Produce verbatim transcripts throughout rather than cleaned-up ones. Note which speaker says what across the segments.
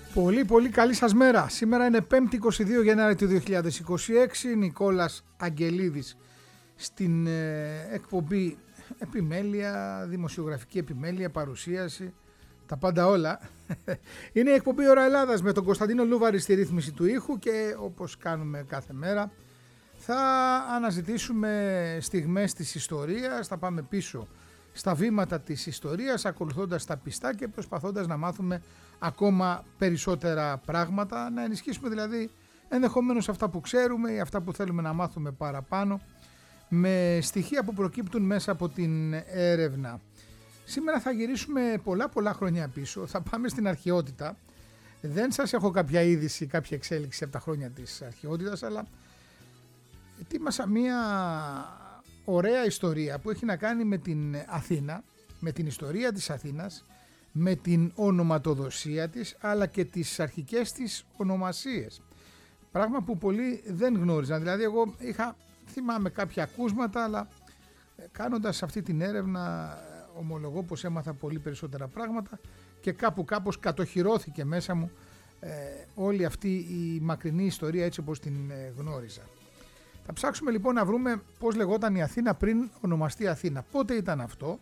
Speaker 1: Πολύ πολύ καλή σας μέρα. Σήμερα είναι πέμπτη είκοσι δύο Γενάρη του δύο χιλιάδες είκοσι έξι. Νικόλας Αγγελίδης στην ε, εκπομπή επιμέλεια, δημοσιογραφική επιμέλεια, παρουσίαση, τα πάντα όλα. Είναι η εκπομπή Ώρα Ελλάδας με τον Κωνσταντίνο Λούβαρη στη ρύθμιση του ήχου και όπως κάνουμε κάθε μέρα θα αναζητήσουμε στιγμές της ιστορίας, θα πάμε πίσω στα βήματα της ιστορίας ακολουθώντας τα πιστά και προσπαθώντας να μάθουμε ακόμα περισσότερα πράγματα, να ενισχύσουμε δηλαδή ενδεχομένως αυτά που ξέρουμε ή αυτά που θέλουμε να μάθουμε παραπάνω με στοιχεία που προκύπτουν μέσα από την έρευνα. Σήμερα θα γυρίσουμε πολλά πολλά χρόνια πίσω, θα πάμε στην αρχαιότητα. Δεν σας έχω κάποια είδηση, κάποια εξέλιξη από τα χρόνια της αρχαιότητας, αλλά ετοίμασα μία ωραία ιστορία που έχει να κάνει με την Αθήνα, με την ιστορία της Αθήνας, με την ονοματοδοσία της, αλλά και τις αρχικές της ονομασίες. Πράγμα που πολλοί δεν γνώριζαν. Δηλαδή εγώ είχα, θυμάμαι κάποια ακούσματα, αλλά κάνοντας αυτή την έρευνα ομολογώ πως έμαθα πολύ περισσότερα πράγματα και κάπου κάπως κατοχυρώθηκε μέσα μου ε, όλη αυτή η μακρινή ιστορία έτσι όπως την ε, γνώριζα. Θα ψάξουμε λοιπόν να βρούμε πώς λεγόταν η Αθήνα πριν ονομαστεί Αθήνα. Πότε ήταν αυτό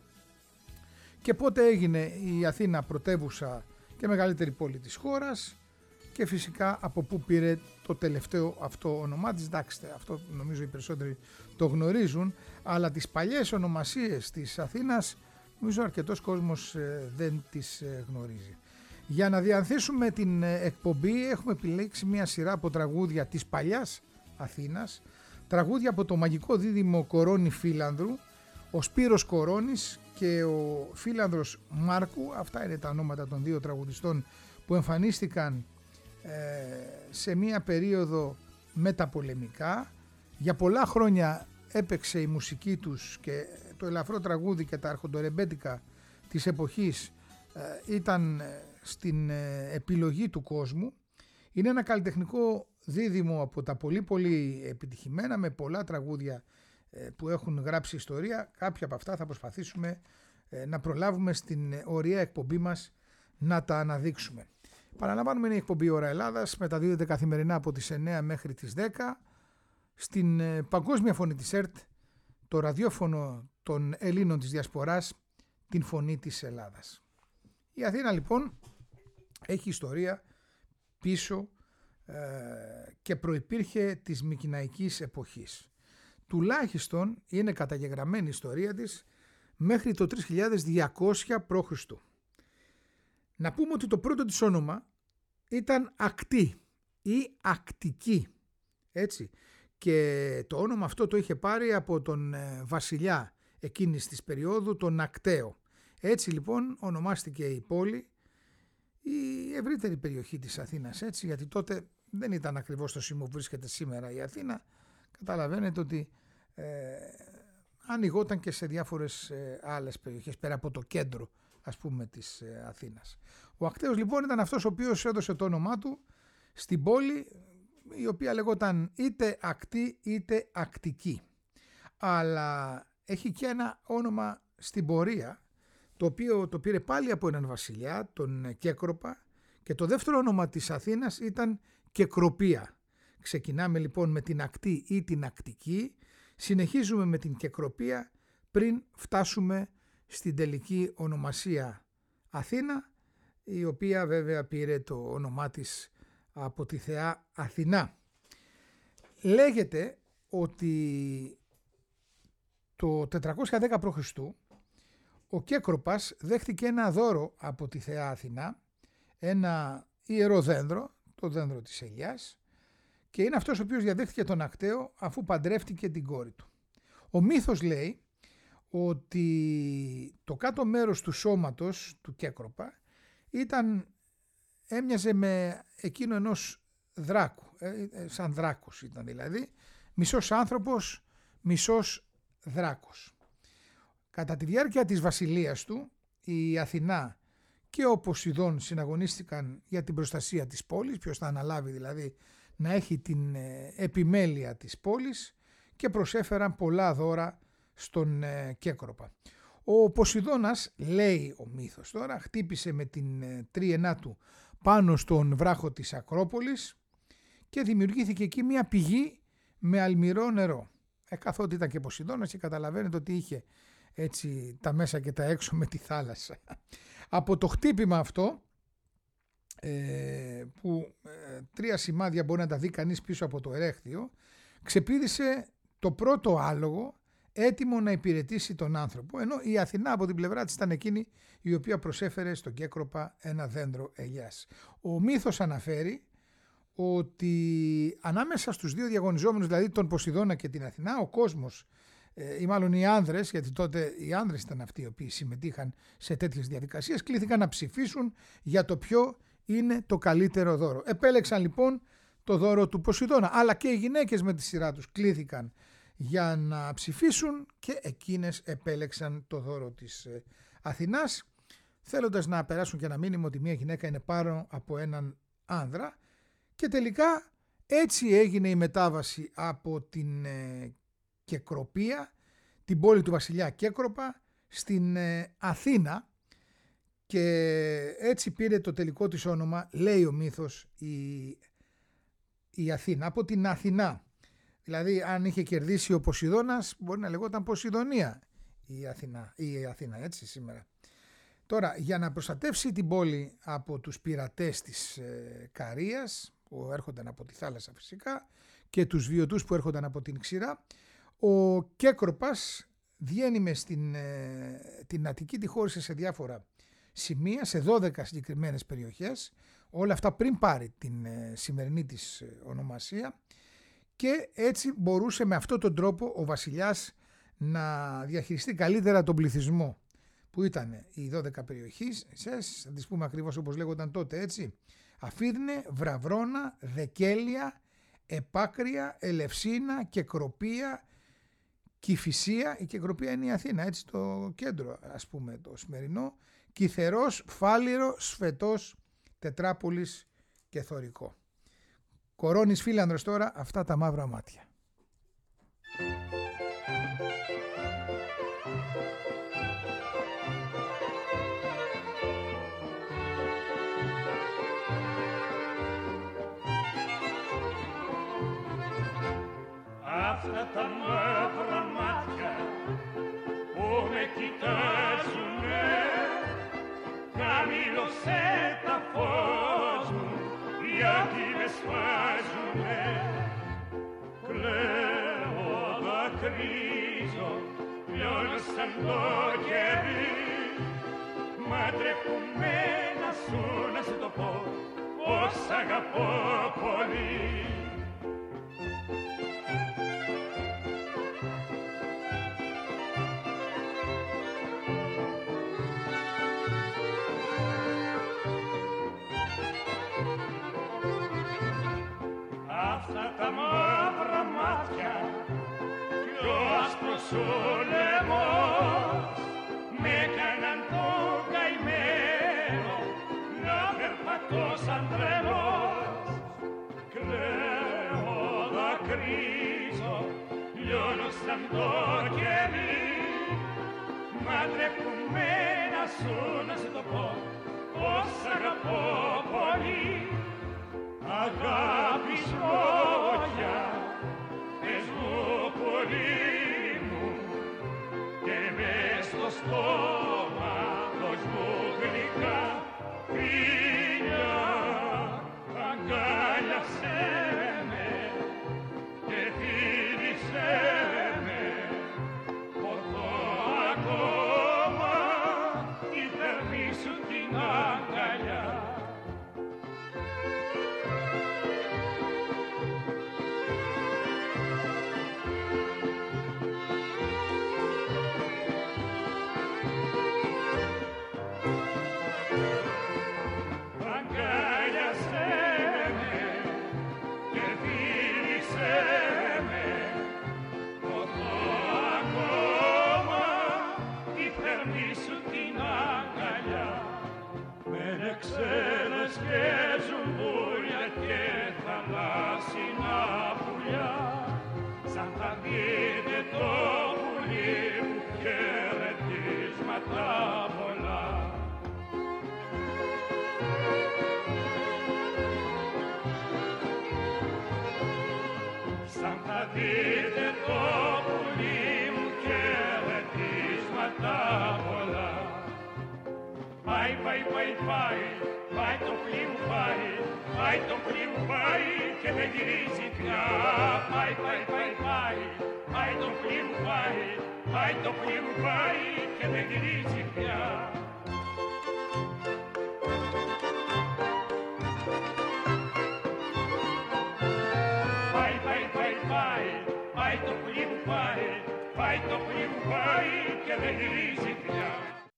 Speaker 1: και πότε έγινε η Αθήνα πρωτεύουσα και μεγαλύτερη πόλη της χώρας και φυσικά από πού πήρε το τελευταίο αυτό όνομά της. Εντάξει, αυτό νομίζω οι περισσότεροι το γνωρίζουν, αλλά τις παλιές ονομασίες της Αθήνας νομίζω αρκετός κόσμος δεν τις γνωρίζει. Για να διανθίσουμε την εκπομπή έχουμε επιλέξει μια σειρά από τραγούδια της παλιάς Αθήνας, τραγούδια από το μαγικό δίδυμο Κορώνη Φίλανδρου, ο Σπύρος Κορώνης και ο Φίλανδρος Μάρκου. Αυτά είναι τα ονόματα των δύο τραγουδιστών που εμφανίστηκαν ε, σε μία περίοδο μεταπολεμικά. Για πολλά χρόνια έπαιξε η μουσική τους και το ελαφρό τραγούδι και τα αρχοντορεμπέτικα της εποχής ε, ήταν στην ε, επιλογή του κόσμου. Είναι ένα καλλιτεχνικό δίδυμο από τα πολύ πολύ επιτυχημένα, με πολλά τραγούδια ε, που έχουν γράψει ιστορία. Κάποια από αυτά θα προσπαθήσουμε ε, να προλάβουμε στην ωραία εκπομπή μας να τα αναδείξουμε. Παραλαμβάνουμε, είναι η εκπομπή Ώρα Ελλάδας, μεταδίδεται καθημερινά από τις εννιά μέχρι τις δέκα στην ε, παγκόσμια φωνή της ΕΡΤ, το ραδιόφωνο των Ελλήνων της Διασποράς, την φωνή της Ελλάδας. Η Αθήνα λοιπόν έχει ιστορία πίσω ε, και προϋπήρχε της Μικηναϊκής εποχής. Τουλάχιστον είναι καταγεγραμμένη η ιστορία της μέχρι το τρεις χιλιάδες διακόσια π.Χ. Να πούμε ότι το πρώτο της όνομα ήταν Ακτή ή Ακτική, έτσι, και το όνομα αυτό το είχε πάρει από τον ε, βασιλιά εκείνης της περίοδου, τον Ακταίο. Έτσι λοιπόν ονομάστηκε η πόλη, η ευρύτερη περιοχή της Αθήνας, έτσι, γιατί τότε δεν ήταν ακριβώς το σημείο που βρίσκεται σήμερα η Αθήνα. Καταλαβαίνετε ότι ε, ανοιγόταν και σε διάφορες ε, άλλες περιοχές πέρα από το κέντρο, ας πούμε, της ε, Αθήνας. Ο Ακταίος λοιπόν ήταν αυτός ο οποίος έδωσε το όνομά του στην πόλη, η οποία λεγόταν είτε Ακτή είτε Ακτική. Αλλά έχει και ένα όνομα στην πορεία, το οποίο το πήρε πάλι από έναν βασιλιά, τον Κέκροπα, και το δεύτερο όνομα της Αθήνας ήταν Κεκροπία. Ξεκινάμε λοιπόν με την Ακτή ή την Ακτική, συνεχίζουμε με την Κεκροπία πριν φτάσουμε στην τελική ονομασία Αθήνα, η οποία βέβαια πήρε το όνομά της από τη θεά Αθηνά. Λέγεται ότι το τετρακόσια δέκα π.Χ. ο Κέκροπας δέχτηκε ένα δώρο από τη θεά Αθηνά, ένα ιερό δένδρο, το δένδρο της ελιάς, και είναι αυτός ο οποίος διαδέχτηκε τον Ακταίο αφού παντρεύτηκε την κόρη του. Ο μύθος λέει ότι το κάτω μέρος του σώματος του Κέκροπα ήταν, έμοιαζε με εκείνο ενός δράκου, ε, σαν δράκος ήταν δηλαδή, μισός άνθρωπος, μισός δράκος. Κατά τη διάρκεια της βασιλείας του, η Αθηνά και ο Ποσειδών συναγωνίστηκαν για την προστασία της πόλης, ποιος θα αναλάβει δηλαδή να έχει την επιμέλεια της πόλης, και προσέφεραν πολλά δώρα στον Κέκροπα. Ο Ποσειδώνας, λέει ο μύθος τώρα, χτύπησε με την τρίενά του πάνω στον βράχο της Ακρόπολης και δημιουργήθηκε εκεί μια πηγή με αλμυρό νερό. Ε, καθότι ήταν και Ποσειδώνας και καταλαβαίνετε ότι είχε έτσι τα μέσα και τα έξω με τη θάλασσα. Από το χτύπημα αυτό, ε, που ε, τρία σημάδια μπορεί να τα δει κανείς πίσω από το ερέχθιο, ξεπήδησε το πρώτο άλογο έτοιμο να υπηρετήσει τον άνθρωπο, ενώ η Αθηνά από την πλευρά της ήταν εκείνη η οποία προσέφερε στον Κέκροπα ένα δέντρο ελιάς. Ο μύθος αναφέρει ότι ανάμεσα στους δύο διαγωνιζόμενους, δηλαδή τον Ποσειδώνα και την Αθηνά, ο κόσμος ή μάλλον οι άνδρες, γιατί τότε οι άνδρες ήταν αυτοί οι οποίοι συμμετείχαν σε τέτοιες διαδικασίες, κλήθηκαν να ψηφίσουν για το ποιο είναι το καλύτερο δώρο. Επέλεξαν λοιπόν το δώρο του Ποσειδώνα, αλλά και οι γυναίκες με τη σειρά τους κλήθηκαν για να ψηφίσουν και εκείνες επέλεξαν το δώρο της Αθηνάς, θέλοντας να περάσουν και ένα μήνυμα ότι μια γυναίκα είναι πάνω από έναν άνδρα, και τελικά έτσι έγινε η μετάβαση από την Κεκροπία, την πόλη του βασιλιά Κέκροπα, στην Αθήνα, και έτσι πήρε το τελικό της όνομα, λέει ο μύθος, η, η Αθήνα, από την Αθηνά. Δηλαδή αν είχε κερδίσει ο Ποσειδώνας μπορεί να λεγόταν Ποσειδονία η Αθηνά, η Αθήνα έτσι σήμερα. Τώρα, για να προστατεύσει την πόλη από τους πειρατές της ε, Καρίας που έρχονταν από τη θάλασσα φυσικά και τους βιωτούς που έρχονταν από την ξηρά, ο Κέκροπας διένυμε στην ε, την Αττική, τη χώρισε σε διάφορα σημεία, σε δώδεκα συγκεκριμένες περιοχές, όλα αυτά πριν πάρει την ε, σημερινή της ε, ονομασία, και έτσι μπορούσε με αυτόν τον τρόπο ο βασιλιάς να διαχειριστεί καλύτερα τον πληθυσμό που ήταν οι δώδεκα περιοχές, θα τις πούμε ακριβώς όπως λέγονταν τότε, έτσι: Αφίδνε, Βραβρώνα, Δεκέλεια, Επάκρια, Ελευσίνα, Κεκροπία, Κηφισία. Η Κεκροπία είναι η Αθήνα, έτσι, το κέντρο ας πούμε το σημερινό, Κιθερός, Φάληρο, Σφετός, Τετράπολης και Θωρικό. Κορώνης Φίλανδρος τώρα, αυτά τα μαύρα μάτια.
Speaker 2: Αυτά τα μαύρα μάτια που με κοιτάζουνε, χαμήλωσέ τα φως μου γιατί με σφάζουνε. Κλαίω, δακρύζω, λιώνω σαν το κερί, μα ντρέπομαι να σου να σε το πω πως αγαπώ πολύ. Αυτά τα μαύρα μάτια κι ο άσπρος ο λαιμός με έκαναν το καημένο να περπατώ σαν τρελός. Κλαίω, δακρύζω, λιώνω σαν το κερί, μα ντρέπομαι να σου να σε το πω πως αγαπώ πολύ. Αγάπη σκότια, πες μου πολύ μου, και μες στο στόμα δώσ' μου γλυκά φιλιά. Αγκάλιασέ με και φίλησέ με, ποτώ ακόμα η θερμή σου την αγκαλιά. πάει το πολύ μου πάει και δεν γυρίζει πια. Πάει, πάει, πάει, πάει, πάει το πολύ μου πάει, πάει το πολύ μου πάει και δεν γυρίζει πια. Πάει, πάει, πάει, πάει, πάει το πολύ μου πάει, πάει το πολύ μου πάει και δεν γυρίζει πια.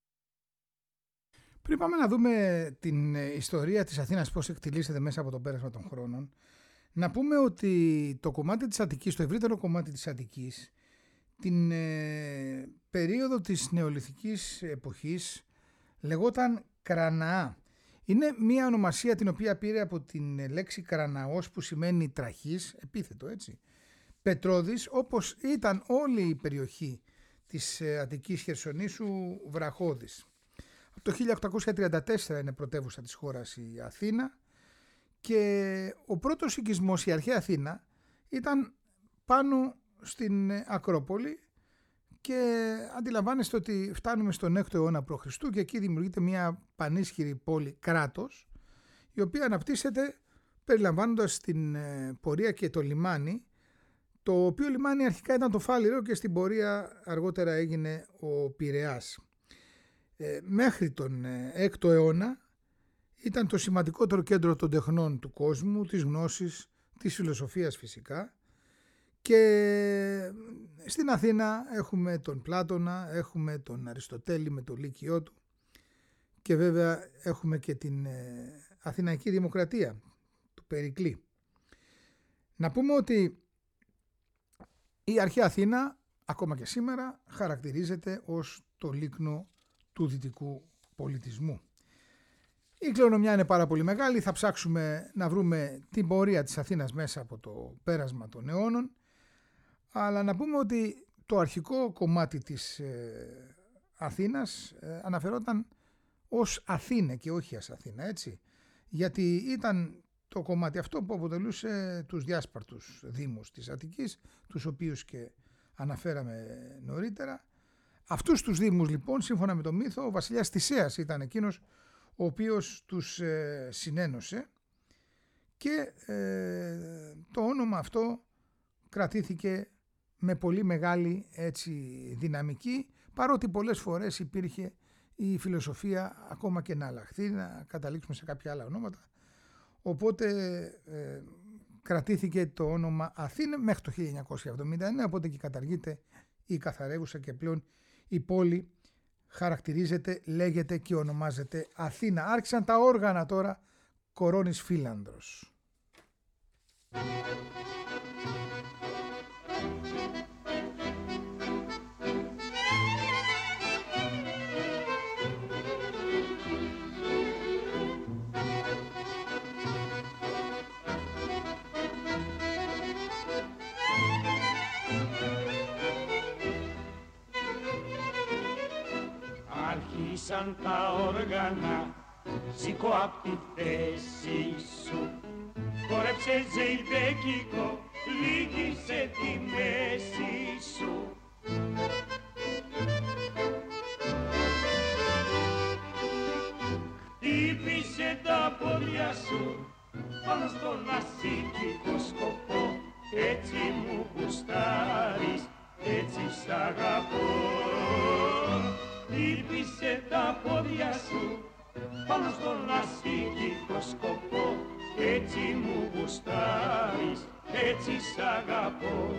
Speaker 1: Πριν πάμε να δούμε την ιστορία της Αθήνας πώς εκτιλήσεται μέσα από το πέρασμα των χρόνων, να πούμε ότι το κομμάτι της Αττικής, το ευρύτερο κομμάτι της Αττικής, την ε, περίοδο της νεολιθικής εποχής λεγόταν Κραναά. Είναι μια ονομασία την οποία πήρε από την λέξη κραναός που σημαίνει τραχής, επίθετο έτσι, πετρώδης, όπως ήταν όλη η περιοχή της Αττικής Χερσονήσου βραχώδης. Από το χίλια οκτακόσια τριάντα τέσσερα είναι πρωτεύουσα της χώρας η Αθήνα και ο πρώτος οικισμός, η αρχαία Αθήνα, ήταν πάνω στην Ακρόπολη και αντιλαμβάνεστε ότι φτάνουμε στον έκτο αιώνα π.Χ. και εκεί δημιουργείται μια πανίσχυρη πόλη κράτος, η οποία αναπτύσσεται περιλαμβάνοντας την πορεία και το λιμάνι, το οποίο λιμάνι αρχικά ήταν το Φάληρο και στην πορεία αργότερα έγινε ο Πειραιάς. Ε, μέχρι τον έκτο αιώνα ήταν το σημαντικότερο κέντρο των τεχνών του κόσμου, της γνώσης, της φιλοσοφίας φυσικά, και στην Αθήνα έχουμε τον Πλάτωνα, έχουμε τον Αριστοτέλη με το Λύκειό του και βέβαια έχουμε και την Αθηναϊκή Δημοκρατία του Περικλή. Να πούμε ότι η αρχαία Αθήνα ακόμα και σήμερα χαρακτηρίζεται ως το λίκνο του δυτικού πολιτισμού. Η κληρονομιά είναι πάρα πολύ μεγάλη, θα ψάξουμε να βρούμε την πορεία της Αθήνας μέσα από το πέρασμα των αιώνων, αλλά να πούμε ότι το αρχικό κομμάτι της ε, Αθήνας ε, αναφερόταν ως Αθήνε και όχι ως Αθήνα, έτσι, γιατί ήταν το κομμάτι αυτό που αποτελούσε τους διάσπαρτους δήμους της Αττικής, τους οποίους και αναφέραμε νωρίτερα. Αυτούς τους δήμους λοιπόν, σύμφωνα με το μύθο, ο βασιλιάς Θησέας ήταν εκείνος ο οποίος τους ε, συνένωσε και ε, το όνομα αυτό κρατήθηκε με πολύ μεγάλη έτσι, δυναμική, παρότι πολλές φορές υπήρχε η φιλοσοφία ακόμα και να αλλάχθει, να καταλήξουμε σε κάποια άλλα ονόματα. Οπότε ε, κρατήθηκε το όνομα Αθήνε μέχρι το χίλια εννιακόσια εβδομήντα εννέα, οπότε και καταργείται η καθαρεύουσα και πλέον η πόλη χαρακτηρίζεται, λέγεται και ονομάζεται Αθήνα. Άρχισαν τα όργανα τώρα Κορώνης Φίλανδρος.
Speaker 2: Άρχισαν τα όργανα, σηκώ απ' τη θέση σου. Χόρεψε ζεϊμπέκικο, λύγησε τη μέση σου. Χτύπησε τα πόδια σου πάνω στον ασήκικο σκοπό. Έτσι μου γουστάρεις, έτσι σ' αγαπώ. Χτύπησε τα πόδια σου πάνω στον ασήκικο σκοπό. Έτσι μου γουστάρεις, έτσι σ' αγαπώ.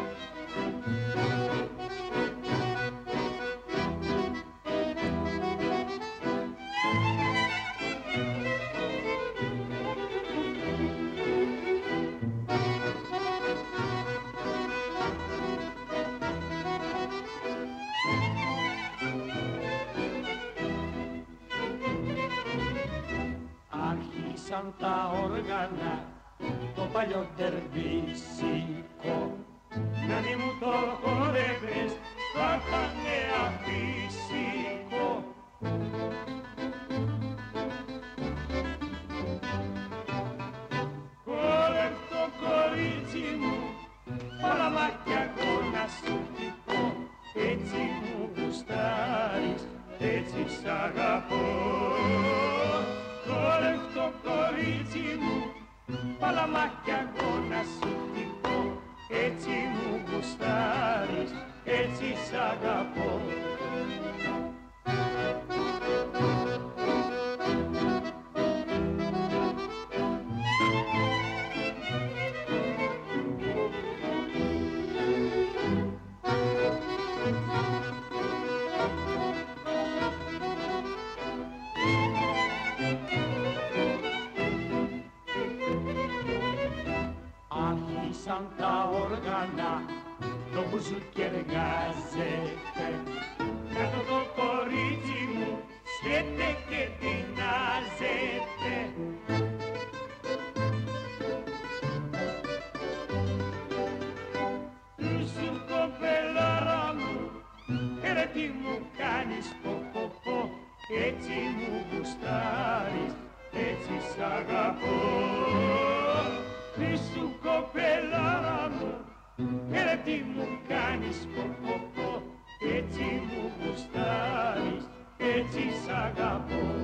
Speaker 2: Άρχισαν τα όργανα, το παλιό τερβίσικο. Να μη μου το χορεύες, θα ήτανε αφύσικο. Χορεύ' το κορίτσι μου, παλαμάκια να σου τυπώ. Έτσι μου γουστάρεις, έτσι σ' αγαπώ. Χορεύ' το κορίτσι μου, αλλά μα κι εγώ να σου τυχώ, έτσι μου γουστάρεις, έτσι σ' αγαπώ. Άρχισαν τα όργανα, το μπουζούκι εργάζεται, κάτω το κορίτσι μου σκέται και τεινάζεται. Σου κοπελάρα μου, έλα τι μου κάνεις πω πω πω, έτσι μου γουστάρεις, έτσι σ' αγαπώ. Σου κοπελάρα μου, έλα τι μου κάνεις πω πω πω, έτσι μου γουστάρεις, έτσι σ' αγαπώ.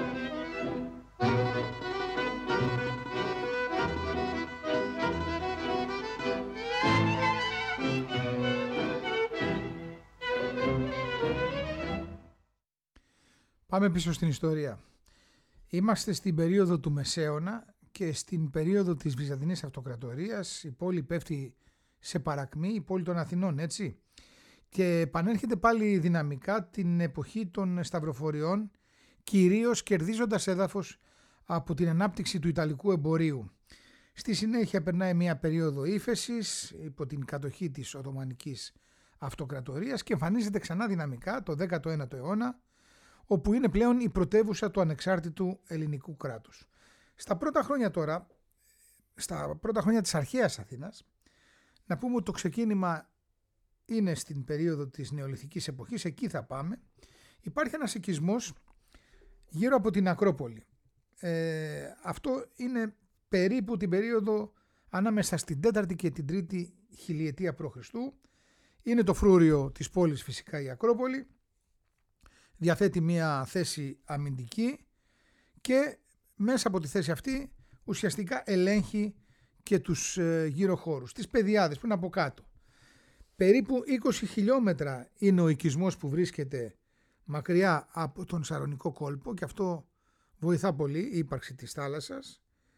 Speaker 1: Πάμε πίσω στην ιστορία. Είμαστε στην περίοδο του Μεσαίωνα και στην περίοδο της Βυζαντινής Αυτοκρατορίας. Η πόλη πέφτει σε παρακμή, η πόλη των Αθηνών, έτσι. Και επανέρχεται πάλι δυναμικά την εποχή των σταυροφοριών, κυρίως κερδίζοντας έδαφος από την ανάπτυξη του Ιταλικού εμπορίου. Στη συνέχεια περνάει μια περίοδο ύφεσης υπό την κατοχή της Οθωμανικής Αυτοκρατορίας και εμφανίζεται ξανά δυναμικά το δέκατο ένατο αιώνα, όπου είναι πλέον η πρωτεύουσα του ανεξάρτητου ελληνικού κράτους. Στα πρώτα χρόνια τώρα, στα πρώτα χρόνια της αρχαίας Αθήνας, να πούμε ότι το ξεκίνημα είναι στην περίοδο της νεολιθικής εποχής, εκεί θα πάμε. Υπάρχει ένας οικισμός γύρω από την Ακρόπολη. Ε, αυτό είναι περίπου την περίοδο ανάμεσα στην τέταρτη και την τρίτη χιλιετία π.Χ. Είναι το φρούριο της πόλης φυσικά η Ακρόπολη. Διαθέτει μια θέση αμυντική και μέσα από τη θέση αυτή ουσιαστικά ελέγχει και τους ε, γύρω χώρους, τις πεδιάδες που είναι από κάτω. Περίπου είκοσι χιλιόμετρα είναι ο οικισμός που βρίσκεται μακριά από τον Σαρονικό κόλπο και αυτό βοηθά πολύ η ύπαρξη της θάλασσας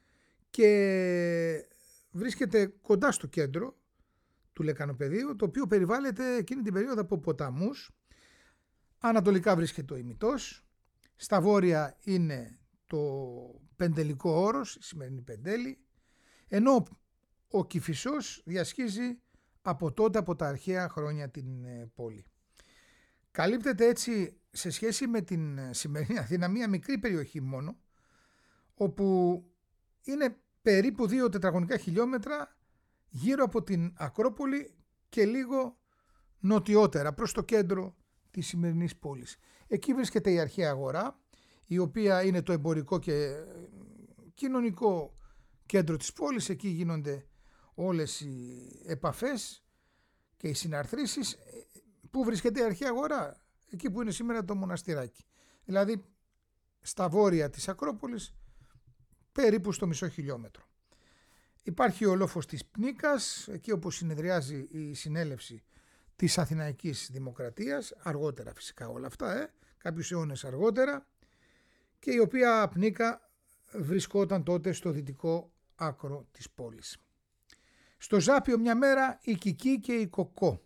Speaker 1: και βρίσκεται κοντά στο κέντρο του λεκανοπεδίου, το οποίο περιβάλλεται εκείνη την περίοδο από ποταμούς. Ανατολικά βρίσκεται ο Ημιτός, στα βόρεια είναι το Πεντελικό Όρος, η σημερινή Πεντέλη, ενώ ο Κηφισός διασχίζει από τότε, από τα αρχαία χρόνια την πόλη. Καλύπτεται έτσι σε σχέση με την σημερινή Αθήνα μια μικρή περιοχή μόνο, όπου είναι περίπου δύο τετραγωνικά χιλιόμετρα γύρω από την Ακρόπολη και λίγο νοτιότερα προς το κέντρο της σημερινής πόλης. Εκεί βρίσκεται η αρχαία αγορά, η οποία είναι το εμπορικό και κοινωνικό κέντρο της πόλης. Εκεί γίνονται όλες οι επαφές και οι συναρθρήσεις. Πού βρίσκεται η αρχαία αγορά? Εκεί που είναι σήμερα το μοναστηράκι. Δηλαδή στα βόρεια της Ακρόπολης, περίπου στο μισό χιλιόμετρο. Υπάρχει ο λόφος της Πνίκας, εκεί όπου συνεδριάζει η συνέλευση της Αθηναϊκής Δημοκρατίας, αργότερα φυσικά όλα αυτά, ε, κάποιους αιώνες αργότερα, και η οποία Πνίκα βρισκόταν τότε στο δυτικό άκρο της πόλης. Στο Ζάπιο μια μέρα η Κική και η Κοκό.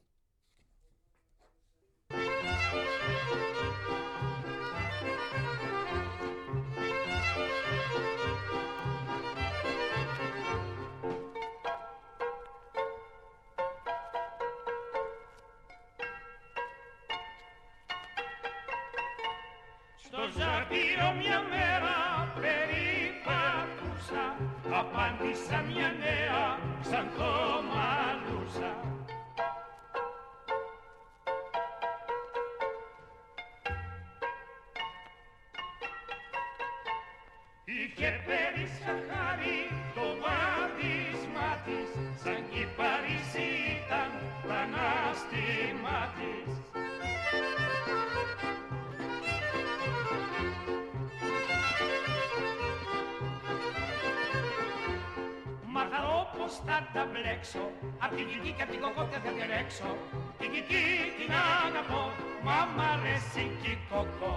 Speaker 2: Στο Ζάπιο μια μέρα περίπατουσα, απάντησα μια νέα σαν το μαλούσα. Είχε πέρισα χάρη το βάδισμά της, σαν κι η Παρίσι ήταν το ανάστημά της. πως θα τα μπλέξω. Απ' την Κική και απ' την Κοκό δεν θα διαλέξω. Την Κική την αγαπώ, μα μ' αρέσει και η Κοκό.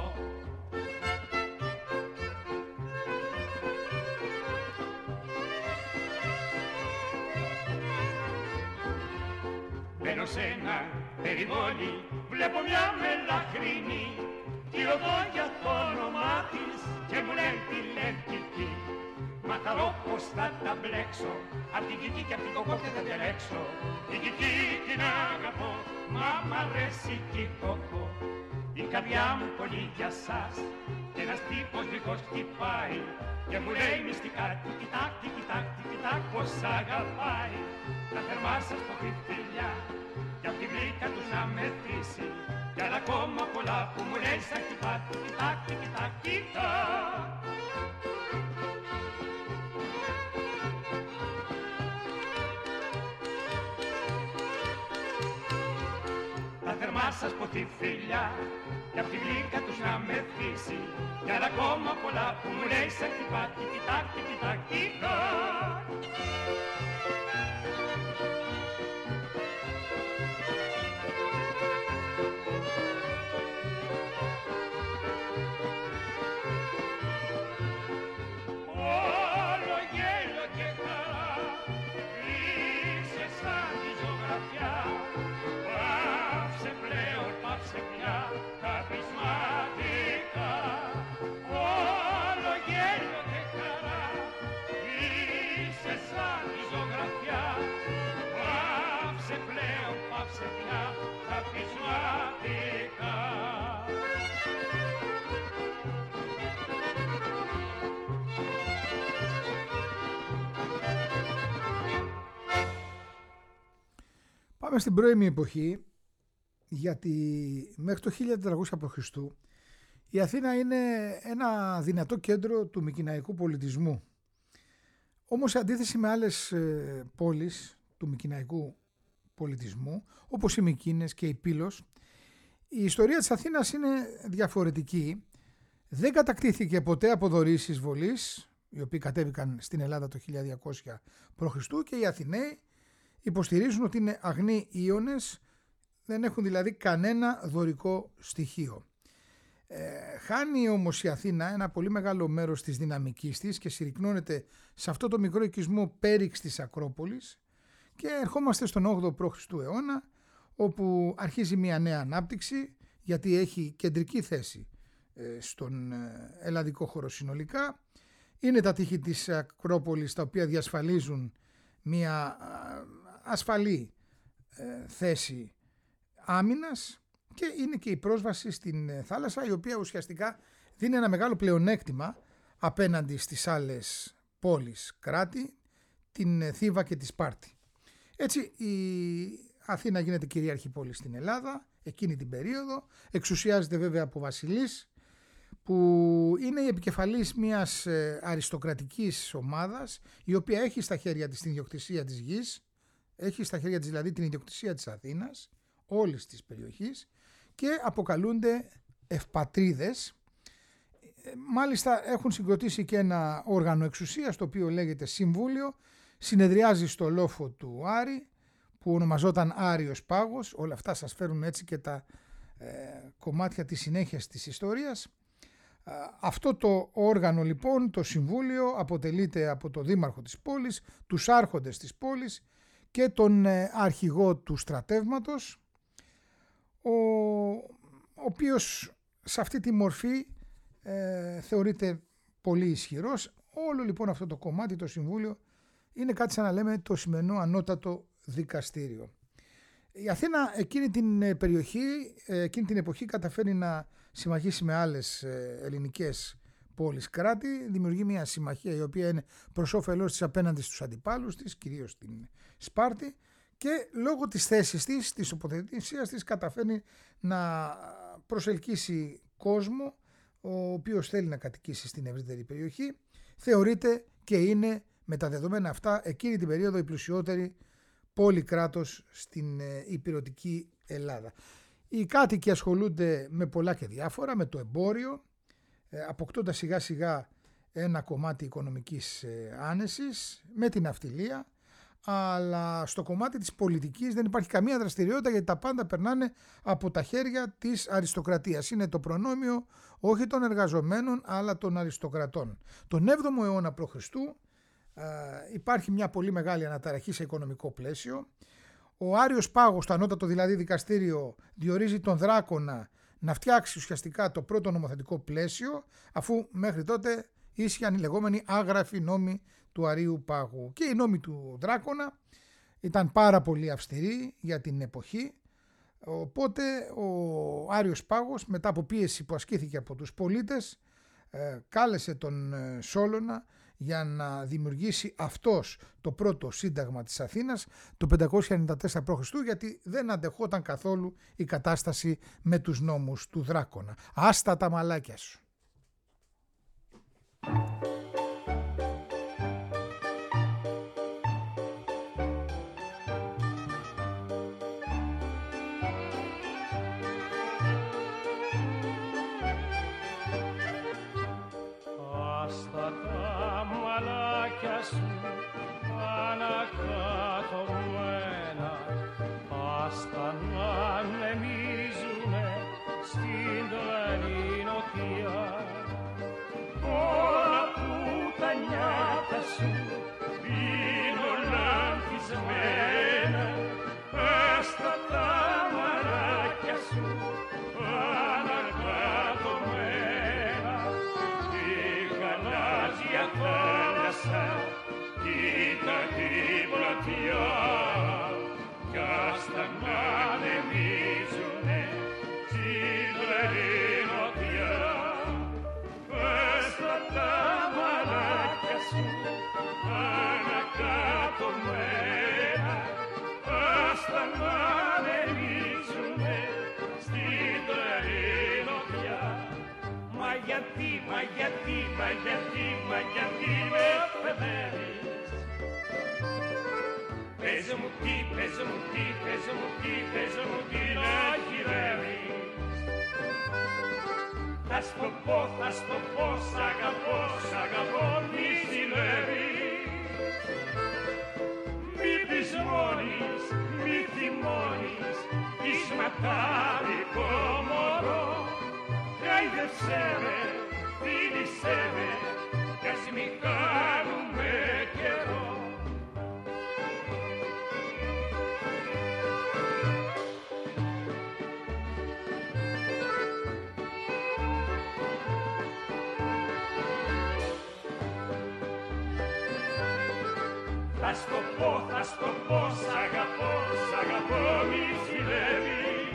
Speaker 2: Μπαίνω σ' ένα περιβόλι, βλέπω μια μελαχρινή. Τη ρωτώ για το όνομά της και μου λένε τη Λευκική. Μα χαρώ πως θα τα μπλέξω, απ' την Κική και απ' την Κοκό δεν θα διαλέξω. Την Κική την αγαπώ, μα μ' αρέσει και η Κοκό. Η καρδιά μου πολύ για σας και ένας τύπος δικός χτυπάει και μου λέει μυστικά τικιτάκ, τικιτάκ, τικιτάκ πως αγαπάει. Τα θερμά σας πω φιλιά κι απ' τη γλύκα τους να μεθύσει κι άλλα ακόμα πολλά που μου λέει σαν χτυπά τικιτάκ, τικιτάκ, τικιτάκ. Τα θερμά σας πω φιλιά κι απ' τη γλύκα τους να μεθύσει κι άλλα ακόμα πολλά που μου λέει σαν χτυπά τικιτάκ, τικιτάκ, τικιτάκ.
Speaker 1: Πάμε στην πρώιμη εποχή, γιατί μέχρι το χίλια τετρακόσια π.Χ. η Αθήνα είναι ένα δυνατό κέντρο του μικηναϊκού πολιτισμού. Όμως σε αντίθεση με άλλες πόλεις του μικηναϊκού πολιτισμού, όπως οι Μικήνες και η Πύλος, η ιστορία της Αθήνας είναι διαφορετική. Δεν κατακτήθηκε ποτέ από δωρείς εισβολής, οι οποίοι κατέβηκαν στην Ελλάδα το χίλια διακόσια π.Χ. και οι Αθηναίοι υποστηρίζουν ότι είναι αγνοί Ίωνες, δεν έχουν δηλαδή κανένα δωρικό στοιχείο. Ε, χάνει όμως η Αθήνα ένα πολύ μεγάλο μέρος της δυναμικής της και συρρυκνώνεται σε αυτό το μικρό οικισμό πέριξ της Ακρόπολης και ερχόμαστε στον όγδοο π.Χ. αιώνα, όπου αρχίζει μια νέα ανάπτυξη, γιατί έχει κεντρική θέση ε, στον ε, ελλαδικό χώρο συνολικά. Είναι τα τείχη της Ακρόπολης τα οποία διασφαλίζουν μια ασφαλή ε, θέση άμυνας και είναι και η πρόσβαση στην θάλασσα, η οποία ουσιαστικά δίνει ένα μεγάλο πλεονέκτημα απέναντι στις άλλες πόλεις κράτη, την Θήβα και τη Σπάρτη. Έτσι η Αθήνα γίνεται κυρίαρχη πόλη στην Ελλάδα εκείνη την περίοδο, εξουσιάζεται βέβαια από βασιλείς που είναι η επικεφαλής μιας αριστοκρατικής ομάδας, η οποία έχει στα χέρια της την ιδιοκτησία της γης, έχει στα χέρια της δηλαδή την ιδιοκτησία της Αθήνας, όλης της περιοχής, και αποκαλούνται ευπατρίδες. Μάλιστα έχουν συγκροτήσει και ένα όργανο εξουσίας, το οποίο λέγεται Συμβούλιο, συνεδριάζει στο λόφο του Άρη, που ονομαζόταν Άριος Πάγος. Όλα αυτά σας φέρουν έτσι και τα ε, κομμάτια της συνέχειας της ιστορίας. Αυτό το όργανο λοιπόν, το Συμβούλιο, αποτελείται από το δήμαρχο της πόλης, τους άρχοντες της πόλης και τον αρχηγό του στρατεύματος, ο, ο οποίος σε αυτή τη μορφή ε, θεωρείται πολύ ισχυρός. Όλο λοιπόν αυτό το κομμάτι, το Συμβούλιο, είναι κάτι σαν να λέμε το σημερινό ανώτατο δικαστήριο. Η Αθήνα εκείνη την περιοχή, εκείνη την εποχή καταφέρει να συμμαχίσει με άλλες ελληνικές πόλεις κράτη, δημιουργεί μια συμμαχία η οποία είναι προς όφελός της απέναντι στους αντιπάλους της, κυρίως την Σπάρτη, και λόγω της θέσης της, της τοποθεσίας της, καταφέρνει να προσελκύσει κόσμο ο οποίος θέλει να κατοικήσει στην ευρύτερη περιοχή. Θεωρείται και είναι με τα δεδομένα αυτά εκείνη την περίοδο η πλουσιότερη πόλη κράτος στην ηπειρωτική Ελλάδα. Οι κάτοικοι ασχολούνται με πολλά και διάφορα, με το εμπόριο, αποκτώντας σιγά σιγά ένα κομμάτι οικονομικής άνεσης, με την ναυτιλία, αλλά στο κομμάτι της πολιτικής δεν υπάρχει καμία δραστηριότητα, γιατί τα πάντα περνάνε από τα χέρια της αριστοκρατίας. Είναι το προνόμιο όχι των εργαζομένων αλλά των αριστοκρατών. Τον έβδομο αιώνα π.Χ. υπάρχει μια πολύ μεγάλη αναταραχή σε οικονομικό πλαίσιο. Ο Άριος Πάγος, το ανώτατο δηλαδή δικαστήριο, διορίζει τον Δράκονα να φτιάξει ουσιαστικά το πρώτο νομοθετικό πλαίσιο, αφού μέχρι τότε ίσχυαν οι λεγόμενοι άγραφοι νόμοι του Αρείου Πάγου. Και οι νόμοι του Δράκονα ήταν πάρα πολύ αυστηροί για την εποχή, οπότε ο Άριος Πάγος, μετά από πίεση που ασκήθηκε από τους πολίτες, κάλεσε τον Σόλωνα για να δημιουργήσει αυτός το πρώτο σύνταγμα της Αθήνας το πεντακόσια ενενήντα τέσσερα π.Χ., γιατί δεν αντεχόταν καθόλου η κατάσταση με τους νόμους του Δράκονα. Άστα τα μαλάκια σου.
Speaker 2: Ανακατωμένα, άστα να ανεμίζουνε στην τρελή νοτιά. Όλα που τα νιάτα σου είναι λανθισμένα, άστα τα μαλάκια σου ανακατωμένα. Τη γαλάζια θάλασσα κοίτα την πλατιά κι άστα να ανεμίζουνε στην τρελή νοτιά. Άστα τα μαλάκια σου ανακατωμένα, άστα να ανεμίζουνε στην τρελή νοτιά. Μα γιατί, μα γιατί, μα γιατί, μα γιατί με παιδεύεις? Πες μου τι, πες μου τι, πες μου τι, πες μου τι να γυρεύεις. Θα στο πω, θα στο πω, σ' αγαπώ, σ' αγαπώ, μη ζηλεύεις. Μη πεισμώνεις, μη θυμώνεις, εις ματάρικο μωρό. Χάιδεψέ με, φίλησέ με, κι ας μη κάνουμε καιρό. Θα στο πω, θα στο πω, σ' αγαπώ, σ' αγαπώ, μη ζηλεύεις.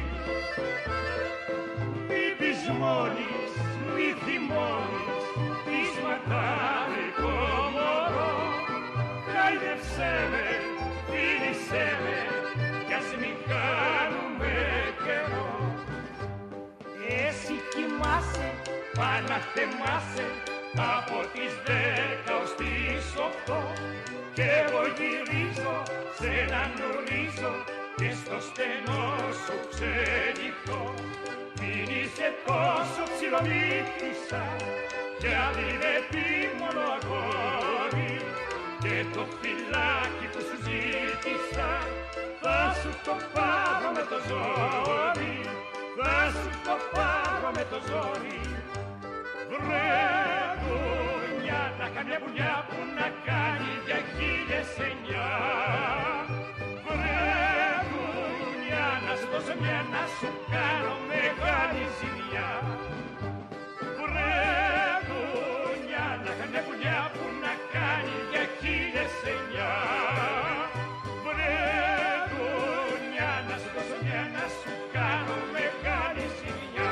Speaker 2: Μη πεισμώνεις, μη θυμώνεις, εις ματάρικο μωρό. Χάιδεψέ με, φίλησέ με, κι ας μη κάνουμε καιρό. Εσύ κοιμάσαι, παναθεμάσαι, από τις δέκα ως τις οκτώ. Κι εγώ γυρίζω σε έναν ορίζω και στο στενό σου ξενυχτώ. Μην είσαι τόσο ψιλομύτησα κι αν είναι επίμονο αγόρι, και το φυλάκι που σου ζήτησα θα σου το πάρω με το ζόρι, θα σου το πάρω με το ζόρι. Βρε δουλειά, να κάνει μια δουλειά που να κάνει για χίλιες εννιά. Βρε δουλειά, να σου δώσω μια να σου κάνω μεγάλη ζημιά. Βρε δουλειά, να κάνει μια δουλειά που να κάνει για χίλιες εννιά. Βρε δουλειά, να σου δώσω μια να σου κάνω μεγάλη ζημιά.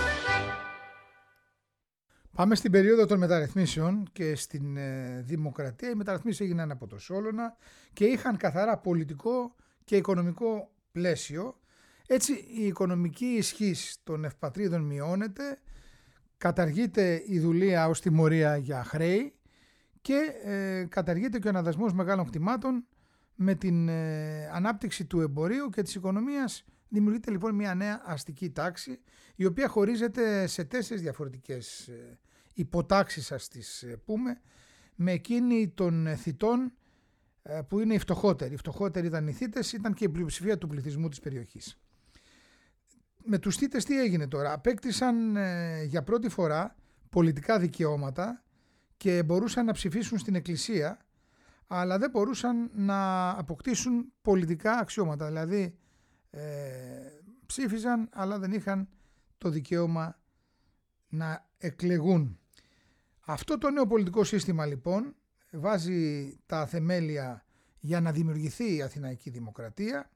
Speaker 1: Πάμε στην περίοδο των μεταρρυθμίσεων και στην ε, δημοκρατία. Οι μεταρρυθμίσεις έγιναν από το Σόλωνα και είχαν καθαρά πολιτικό και οικονομικό πλαίσιο. Έτσι η οικονομική ισχύς των ευπατρίδων μειώνεται, καταργείται η δουλεία ως τιμωρία για χρέη και ε, καταργείται και ο αναδασμός μεγάλων κτημάτων. Με την ε, ανάπτυξη του εμπορίου και της οικονομίας δημιουργείται λοιπόν μια νέα αστική τάξη, η οποία χωρίζεται σε τέσσερις διαφορετικές ε, υποτάξεις, ας τις πούμε, με εκείνη των θητών που είναι οι φτωχότεροι. Οι φτωχότεροι ήταν οι θύτες, ήταν και η πλειοψηφία του πληθυσμού της περιοχής. Με τους θύτες τι έγινε τώρα? Απέκτησαν ε, για πρώτη φορά πολιτικά δικαιώματα και μπορούσαν να ψηφίσουν στην εκκλησία, αλλά δεν μπορούσαν να αποκτήσουν πολιτικά αξιώματα. Δηλαδή ε, ψήφιζαν, αλλά δεν είχαν το δικαίωμα να εκλεγούν. Αυτό το νέο πολιτικό σύστημα λοιπόν βάζει τα θεμέλια για να δημιουργηθεί η Αθηναϊκή Δημοκρατία,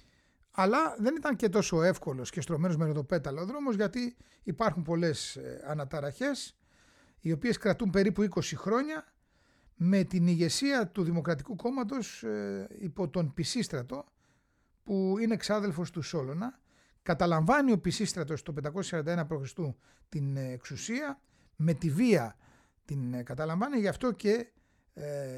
Speaker 1: αλλά δεν ήταν και τόσο εύκολος και στρωμένος με ροδοπέταλα ο δρόμος, γιατί υπάρχουν πολλές αναταραχές οι οποίες κρατούν περίπου είκοσι χρόνια, με την ηγεσία του Δημοκρατικού Κόμματος ε, υπό τον Πισίστρατο, που είναι εξάδελφος του Σόλωνα. Καταλαμβάνει ο Πισίστρατος το πεντακόσια σαράντα ένα π.Χ. την εξουσία, με τη βία την καταλαμβάνει, γι' αυτό και ε,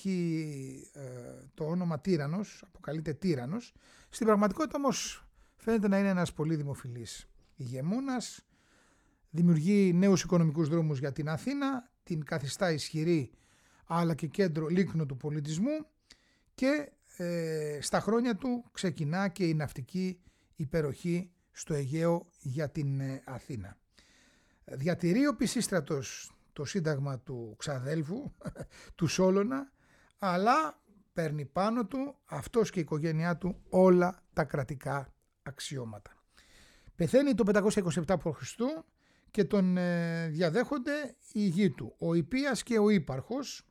Speaker 1: έχει ε, το όνομα τύραννος, αποκαλείται τύραννος. Στην πραγματικότητα όμως φαίνεται να είναι ένας πολύ δημοφιλής ηγεμόνας, δημιουργεί νέους οικονομικούς δρόμους για την Αθήνα, την καθιστά ισχυρή αλλά και κέντρο λίκνο του πολιτισμού, και ε, στα χρόνια του ξεκινά και η ναυτική υπεροχή στο Αιγαίο για την ε, Αθήνα. Διατηρεί ο Πισίστρατος το σύνταγμα του ξαδέλφου, του Σόλωνα, αλλά παίρνει πάνω του αυτός και η οικογένειά του όλα τα κρατικά αξιώματα. Πεθαίνει το πεντακόσια είκοσι επτά π.Χ. και τον ε, διαδέχονται οι γη του, ο Ιππίας και ο Ύπαρχος.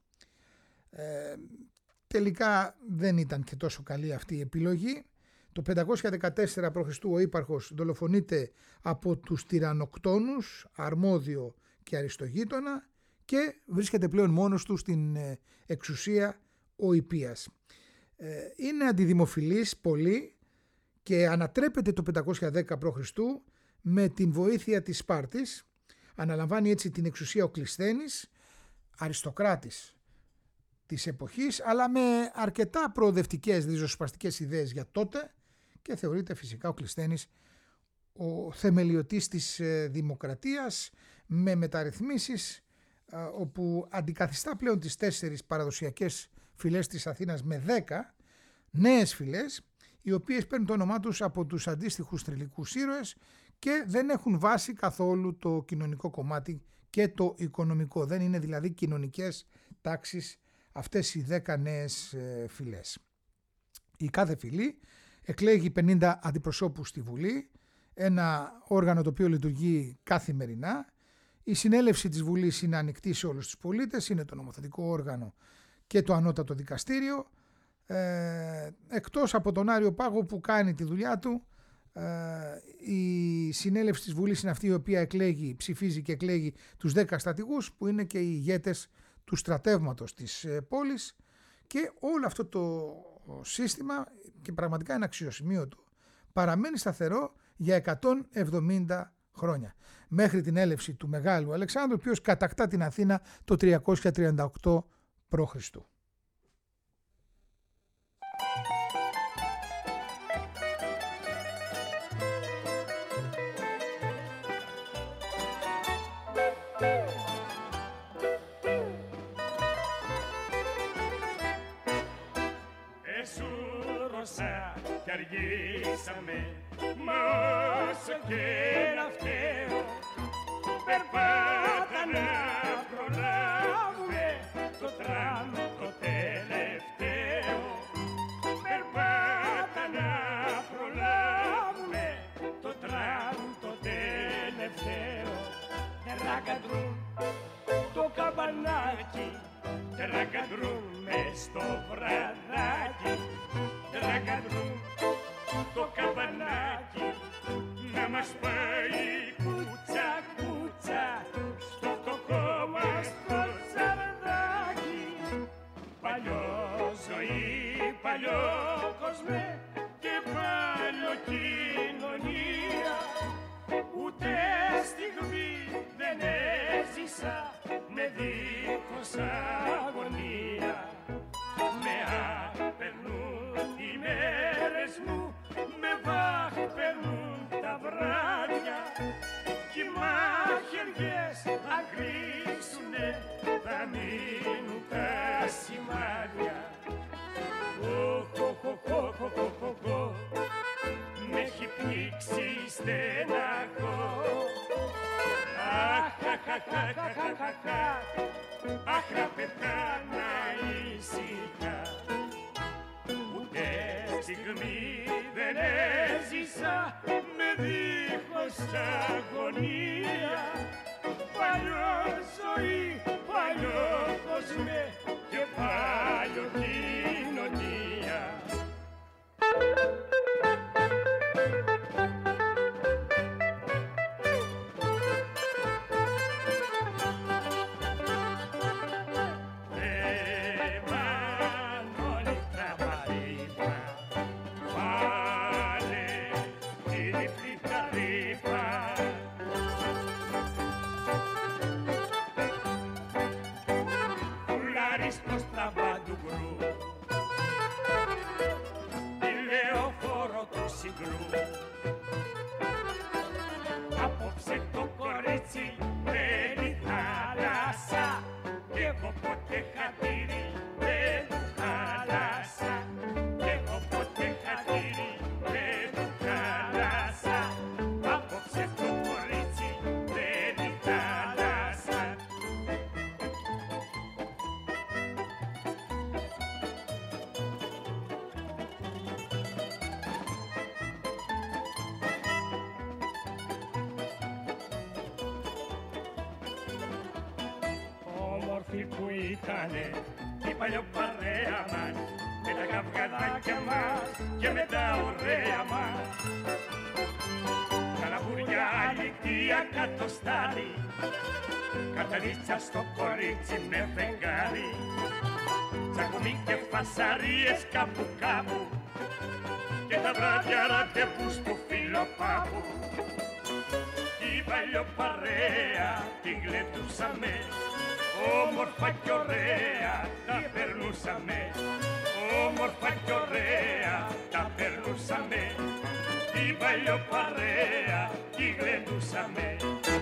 Speaker 1: Ε, τελικά δεν ήταν και τόσο καλή αυτή η επιλογή. Το πεντακόσια δεκατέσσερα π.Χ. ο Ύπαρχος δολοφονείται από τους τυρανοκτόνους, Αρμόδιο και Αριστογείτονα, και βρίσκεται πλέον μόνος του στην εξουσία ο Ιππίας. Ε, είναι αντιδημοφιλής πολύ και ανατρέπεται το πεντακόσια δέκα π.Χ. με την βοήθεια της Σπάρτης. Αναλαμβάνει έτσι την εξουσία ο Κλισθένης, αριστοκράτης της εποχής, αλλά με αρκετά προοδευτικές ριζοσπαστικές ιδέες για τότε, και θεωρείται φυσικά ο Κλισθένης ο θεμελιωτής της δημοκρατίας, με μεταρρυθμίσεις όπου αντικαθιστά πλέον τις τέσσερις παραδοσιακές φυλές της Αθήνας με δέκα νέες φυλές, οι οποίες παίρνουν το όνομά τους από τους αντίστοιχους θρυλικούς ήρωες και δεν έχουν βάση καθόλου το κοινωνικό κομμάτι και το οικονομικό. Δεν είναι δηλαδή κοινωνικές τάξεις αυτές οι δέκα νέες φυλές. Η κάθε φυλή εκλέγει πενήντα αντιπροσώπους στη Βουλή, ένα όργανο το οποίο λειτουργεί καθημερινά. Η συνέλευση της Βουλής είναι ανοιχτή σε όλους τους πολίτες, είναι το νομοθετικό όργανο και το ανώτατο δικαστήριο. Ε, εκτός από τον Άριο Πάγο που κάνει τη δουλειά του, ε, η συνέλευση της Βουλής είναι αυτή η οποία εκλέγει, ψηφίζει και εκλέγει τους δέκα στρατηγούς, που είναι και οι ηγέτες του στρατεύματος της ε, πόλης, και όλο αυτό το σύστημα, και πραγματικά είναι αξιοσημείωτο, παραμένει σταθερό για εκατόν εβδομήντα χρόνια, μέχρι την έλευση του Μεγάλου Αλεξάνδρου, ο οποίος κατακτά την Αθήνα το τριακόσια τριάντα οκτώ π.Χ.
Speaker 2: Εσούρωσα κι αργήσαμε, μα όσο και να φταίω, περπάτα να προλάβουμε το τραμ το τελευταίο. Περπάτα να προλάβουμε το τραμ το τελευταίο. Τερακαντρούν το καμπανάκι, τερακαντρούν μες στο βραδάκι. Τερακαντρούν το καμπανάκι, να μας πάει κούτσα κούτσα στο φτωχό μας το ζαρδάκι. Παλιό ζωή, παλιό κόσμε και παλιό κοινωνία, ούτε στιγμή δεν έζησα με δίχως αγωνία. Με απερνούν οι μέρες μου, με βάχ περνούν τα βράδια, κι οι μαχαιριές θα κρίσουνε, θα μείνουν τα σημάδια. αχ να πεθάνα ήσυχα. Ούτε στιγμή δεν έζησα με δίχως αγωνία. Παλιό ζωή, παλιό κόσμε και παλιό κοινωνία. Απόψε το κορίτσι μπαίνει θάλασσα κι εγώ ποτέ χατήρι δεν του χάλασα. Κι εγώ ποτέ χατήρι δεν του χάλασα. Απόψε το κορίτσι μπαίνει θάλασσα. Όμορφη που ήτανε η παλιοπαρέα μας με τα καυγαδάκια μας και με τα ωραία μας. Καλαβούρια αλήθεια κατοστάρι, κατανίτσα στο κορίτσι με φεγγάρι. Τσακουμί και φασαρίες κάπου κάπου και τα βράδια ραντεβού στο φιλοπάπου. Η παλιοπαρέα την γλεντούσαμε, όμορφα κι ωραία τα περνούσαμε. Όμορφα κι ωραία τα περνούσαμε. Η παλιοπαρέα την γλεντούσαμε.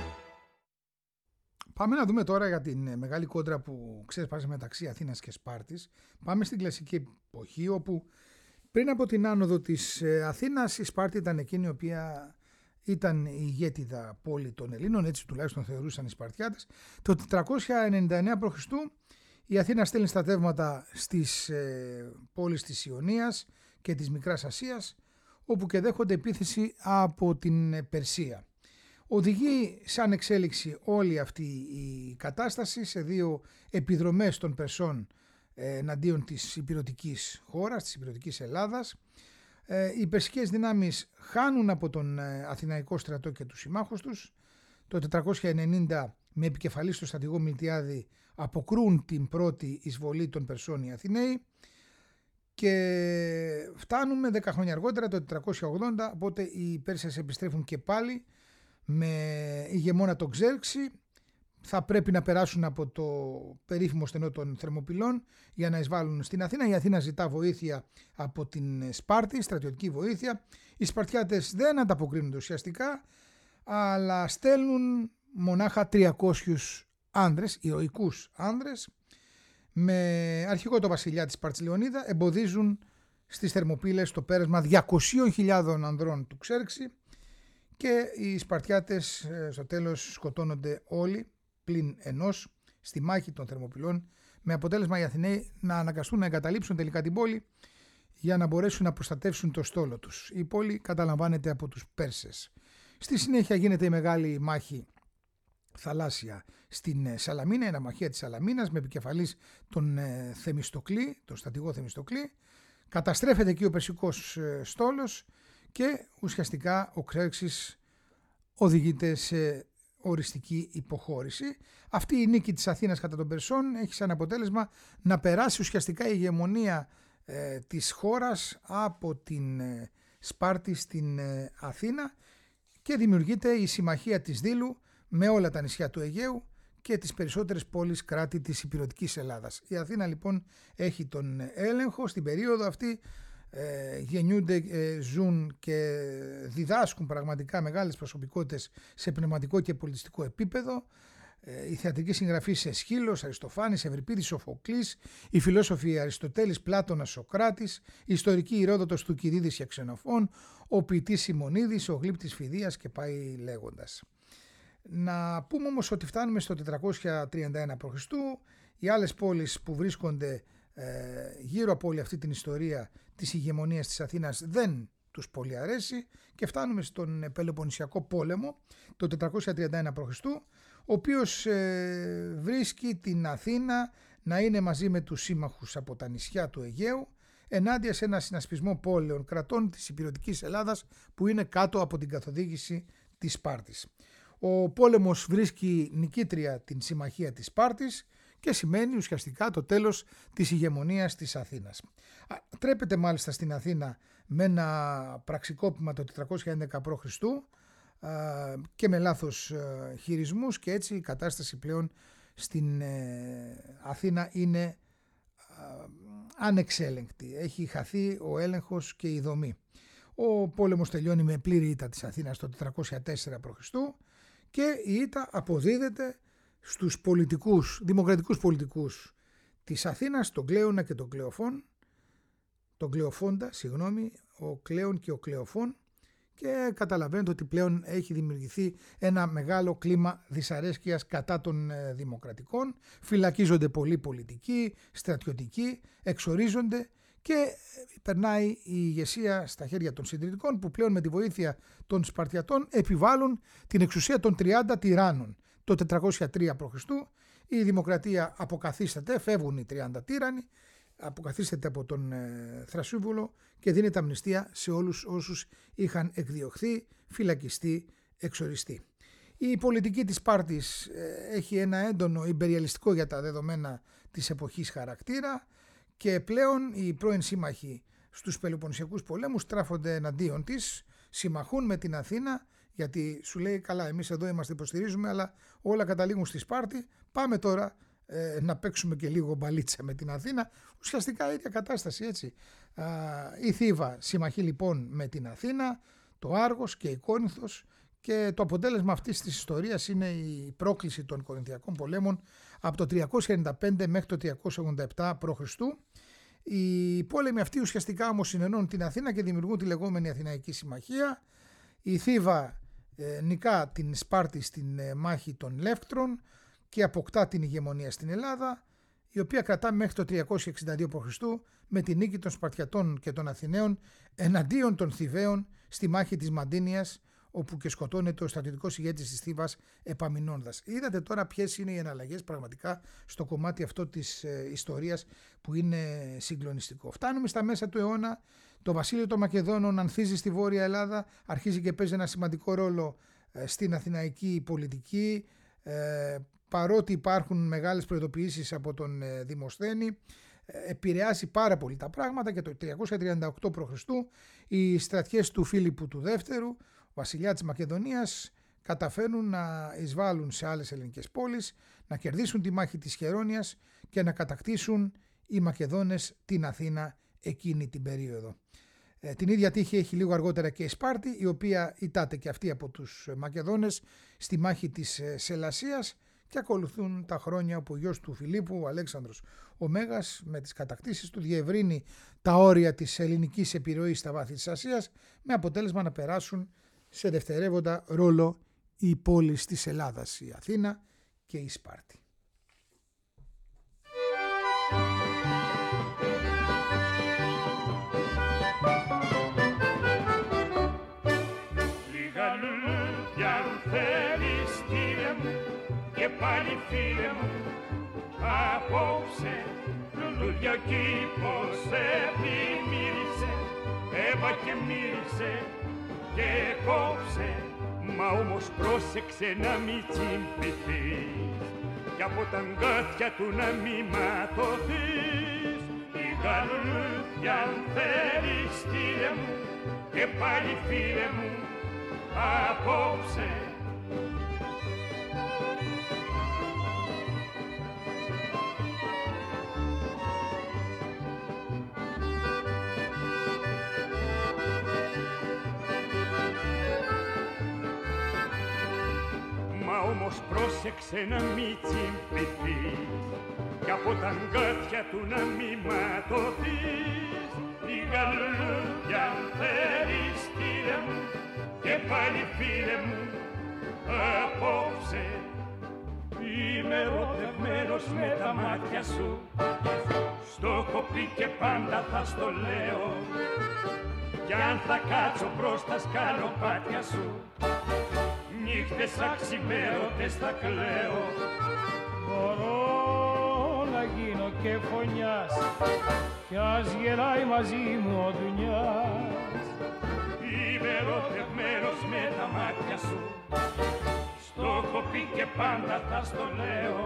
Speaker 1: Πάμε να δούμε τώρα για την μεγάλη κόντρα που ξέσπασε μεταξύ Αθήνας και Σπάρτης. Πάμε στην κλασική εποχή, όπου πριν από την άνοδο της Αθήνας η Σπάρτη ήταν εκείνη η οποία ήταν η ηγέτιδα πόλη των Ελλήνων, έτσι τουλάχιστον θεωρούσαν οι Σπαρτιάτες. Το τετρακόσια ενενήντα εννέα π.Χ. η Αθήνα στέλνει στρατεύματα στις ε, πόλεις της Ιωνίας και της Μικράς Ασίας, όπου και δέχονται επίθεση από την Περσία. Οδηγεί σαν εξέλιξη όλη αυτή η κατάσταση σε δύο επιδρομές των Περσών ε, εναντίον της υπηρετικής χώρας, της υπηρετικής Ελλάδας. Οι περσικές δυνάμεις χάνουν από τον Αθηναϊκό στρατό και τους συμμάχους τους. Το τετρακόσια ενενήντα με επικεφαλή στο στρατηγό Μιλτιάδη αποκρούν την πρώτη εισβολή των Περσών οι Αθηναίοι και φτάνουμε δέκα χρόνια αργότερα το τετρακόσια ογδόντα, οπότε οι Πέρσες επιστρέφουν και πάλι με ηγεμόνα τον Ξέρξη. Θα πρέπει να περάσουν από το περίφημο στενό των Θερμοπυλών για να εισβάλλουν στην Αθήνα. Η Αθήνα ζητά βοήθεια από την Σπάρτη, στρατιωτική βοήθεια. Οι Σπαρτιάτες δεν ανταποκρίνονται ουσιαστικά, αλλά στέλνουν μονάχα τριακόσιους άνδρες, ηρωικούς άνδρες, με αρχηγό το βασιλιά της Σπάρτης Λεωνίδα. Εμποδίζουν στις Θερμοπύλες το πέρασμα διακοσίων χιλιάδων ανδρών του Ξέρξη και οι Σπαρτιάτες στο τέλος σκοτώνονται όλοι πλην ενός στη μάχη των Θερμοπυλών, με αποτέλεσμα οι Αθηναίοι να αναγκαστούν να εγκαταλείψουν τελικά την πόλη για να μπορέσουν να προστατεύσουν το στόλο τους. Η πόλη καταλαμβάνεται από τους Πέρσες. Στη συνέχεια γίνεται η μεγάλη μάχη θαλάσσια στην Σαλαμίνα, η αναμαχία της Σαλαμίνας με επικεφαλής τον Θεμιστοκλή, τον στρατηγό Θεμιστοκλή. Καταστρέφεται εκεί ο περσικός στόλος και ουσιαστικά ο Ξέρξης οδηγείται σε οριστική υποχώρηση. Αυτή η νίκη της Αθήνας κατά των Περσών έχει σαν αποτέλεσμα να περάσει ουσιαστικά η ηγεμονία ε, της χώρας από την ε, Σπάρτη στην ε, Αθήνα και δημιουργείται η συμμαχία της Δήλου με όλα τα νησιά του Αιγαίου και τις περισσότερες πόλεις κράτη της υπηρετικής Ελλάδας. Η Αθήνα λοιπόν έχει τον έλεγχο στην περίοδο αυτή. Ε, γεννιούνται, ε, ζουν και διδάσκουν πραγματικά μεγάλες προσωπικότητες σε πνευματικό και πολιτιστικό επίπεδο. Ε, η θεατρική συγγραφή σε Αισχύλος, Αριστοφάνης, Ευρυπίδης, Σοφοκλής, οι φιλόσοφοι Αριστοτέλης, Πλάτωνας, Σοκράτης, η ιστορική Ηρόδοτος Θουκυδίδης και Ξενοφών, ο ποιητής Σιμονίδης, ο γλύπτης Φιδίας και πάει λέγοντας. Να πούμε όμως ότι φτάνουμε στο τετρακόσια τριάντα ένα π.Χ. Οι άλλες πόλεις που βρίσκονται ε, γύρω από όλη αυτή την ιστορία της ηγεμονίας της Αθήνας δεν τους πολύ αρέσει και φτάνουμε στον Πελοποννησιακό πόλεμο το τετρακόσια τριάντα ένα π.Χ. ο οποίος ε, βρίσκει την Αθήνα να είναι μαζί με τους σύμμαχους από τα νησιά του Αιγαίου ενάντια σε ένα συνασπισμό πόλεων κρατών της Ηπειρωτικής Ελλάδας που είναι κάτω από την καθοδήγηση της Σπάρτης. Ο πόλεμος βρίσκει νικήτρια την συμμαχία της Σπάρτης και σημαίνει ουσιαστικά το τέλος της ηγεμονίας της Αθήνας. Τρέπεται μάλιστα στην Αθήνα με ένα πραξικόπημα το τετρακόσια έντεκα π.Χ. και με λάθος χειρισμούς και έτσι η κατάσταση πλέον στην Αθήνα είναι ανεξέλεγκτη. Έχει χαθεί ο έλεγχος και η δομή. Ο πόλεμος τελειώνει με πλήρη ήττα της Αθήνας το τετρακόσια τέσσερα π.Χ. και η ήττα αποδίδεται στους πολιτικούς, δημοκρατικούς πολιτικούς της Αθήνας, τον Κλέονα και τον Κλεοφόν, τον Κλεοφόντα, συγγνώμη, ο Κλέον και ο Κλεοφόν, και καταλαβαίνετε ότι πλέον έχει δημιουργηθεί ένα μεγάλο κλίμα δυσαρέσκειας κατά των ε, δημοκρατικών, φυλακίζονται πολλοί πολιτικοί, στρατιωτικοί, εξορίζονται και περνάει η ηγεσία στα χέρια των συντηρητικών που πλέον με τη βοήθεια των Σπαρτιατών επιβάλλουν την εξουσία των τριάντα τυράννων. Το τετρακόσια τρία π.Χ. η δημοκρατία αποκαθίσταται, φεύγουν οι τριάντα τύρανοι, αποκαθίσταται από τον ε, Θρασίβουλο και δίνεται αμνηστία σε όλους όσους είχαν εκδιωχθεί, φυλακιστεί, εξοριστεί. Η πολιτική της Σπάρτης ε, έχει ένα έντονο ιμπεριαλιστικό για τα δεδομένα της εποχής χαρακτήρα και πλέον οι πρώην σύμμαχοι στους Πελοποννησιακούς πολέμους στράφονται εναντίον της, συμμαχούν με την Αθήνα γιατί σου λέει καλά εμείς εδώ είμαστε, υποστηρίζουμε, αλλά όλα καταλήγουν στη Σπάρτη, πάμε τώρα ε, να παίξουμε και λίγο μπαλίτσα με την Αθήνα. Ουσιαστικά η ίδια κατάσταση, έτσι. Α, η Θήβα συμμαχεί λοιπόν με την Αθήνα, το Άργος και η Κόρινθος, και το αποτέλεσμα αυτής της ιστορίας είναι η πρόκληση των Κορινθιακών πολέμων από το τριακόσια ενενήντα πέντε μέχρι το τριακόσια ογδόντα επτά π.Χ. Οι πόλεμοι αυτοί ουσιαστικά όμως συνενώνουν την Αθήνα και δημιουργούν τη λεγόμενη Αθηναϊκή Συμμαχία. Η Θήβα ε, νικά την Σπάρτη στην ε, μάχη των Λεύκτρων και αποκτά την ηγεμονία στην Ελλάδα, η οποία κρατά μέχρι το τριακόσια εξήντα δύο π.Χ. με τη νίκη των Σπαρτιατών και των Αθηναίων εναντίον των Θηβαίων στη μάχη της Μαντίνιας, όπου και σκοτώνεται ο στρατιωτικός ηγέτης της Θήβας Επαμεινώνδας. Είδατε τώρα ποιες είναι οι εναλλαγές πραγματικά στο κομμάτι αυτό της ε, ιστορίας που είναι συγκλονιστικό. Φτάνουμε στα μέσα του αιώνα, το βασίλειο των Μακεδόνων ανθίζει στη Βόρεια Ελλάδα, αρχίζει και παίζει ένα σημαντικό ρόλο ε, στην αθηναϊκή πολιτική, ε, παρότι υπάρχουν μεγάλες προειδοποιήσεις από τον ε, Δημοσθένη, ε, επηρεάσει πάρα πολύ τα πράγματα και το τριακόσια τριάντα οκτώ π.Χ. οι στρατιές του Φίλιππου του Δεύτερου, βασιλιά της Μακεδονίας, καταφέρνουν να εισβάλλουν σε άλλες ελληνικές πόλεις, να κερδίσουν τη μάχη της Χερόνιας και να κατακτήσουν οι Μακεδόνες την Αθήνα εκείνη την περίοδο. Ε, την ίδια τύχη έχει λίγο αργότερα και η Σπάρτη, η οποία ητάται και αυτή από τους Μακεδόνες στη μάχη της Σελασσίας, και ακολουθούν τα χρόνια όπου ο γιος του Φιλίππου, ο Αλέξανδρος ο Μέγας, με τις κατακτήσεις του διευρύνει τα όρια της ελληνικής επιρροής στα βάθη της Ασίας, με αποτέλεσμα να περάσουν σε δευτερεύοντα ρόλο οι πόλεις της Ελλάδας, η Αθήνα και η Σπάρτη.
Speaker 2: Λίγα λουλούδια αν θέλεις στείλε μου και πάλι φίλε μου, απόψε λουλούδια ο κήπος επιμύρισε, έβα και μύρισε και κόψε, μα όμως πρόσεξε να μην τσιμπηθείς κι από τα αγκάθια του να μη ματωθείς. Λίγα λουλούδια αν θέλεις στείλε μου και πάλι φίλε μου, απόψε. Όμως πρόσεξε να μην τσιμπηθείς κι από τα αγκάθια του να μη ματωθείς. Λίγα λουλούδια αν θέλεις στείλε μου και πάλι φίλε μου, Απόψε είμαι ερωτευμένος με τα μάτια σου. Στο έχω πει και πάντα θα στο λέω. Κι αν θα κάτσω προς τα σκαλοπάτια σου, νύχτες αξιμέρωτες θα κλαίω.
Speaker 3: Μπορώ να γίνω και φωνιάς, κι ας γελάει μαζί μου ο Δουνιάς.
Speaker 2: Είμαι ερωτευμένος με τα μάτια σου. Στο έχω πει και πάντα θα στο λέω.